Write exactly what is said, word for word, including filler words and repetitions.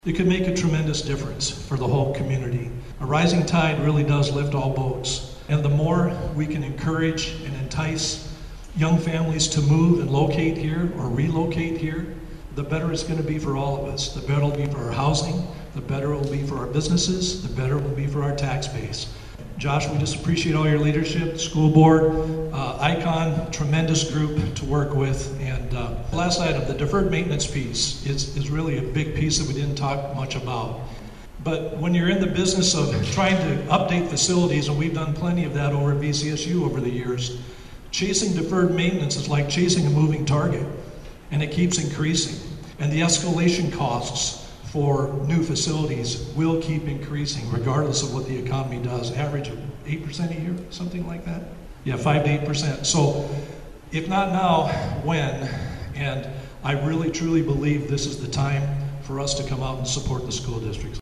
It could make a tremendous difference for the whole community. A rising tide really does lift all boats. And the more we can encourage and entice young families to move and locate here or relocate here, the better it's going to be for all of us. The better it will be for our housing, the better it will be for our businesses, the better it will be for our tax base. Josh, we just appreciate all your leadership, school board, uh, ICON, tremendous group to work with. And uh, last item, the deferred maintenance piece is, is really a big piece that we didn't talk much about. But when you're in the business of trying to update facilities, and we've done plenty of that over at V C S U over the years, chasing deferred maintenance is like chasing a moving target, and it keeps increasing. And the escalation costs for new facilities will keep increasing regardless of what the economy does. Average of eight percent a year, something like that? Yeah, five to eight percent. So if not now, when? And I really truly believe this is the time for us to come out and support the school districts.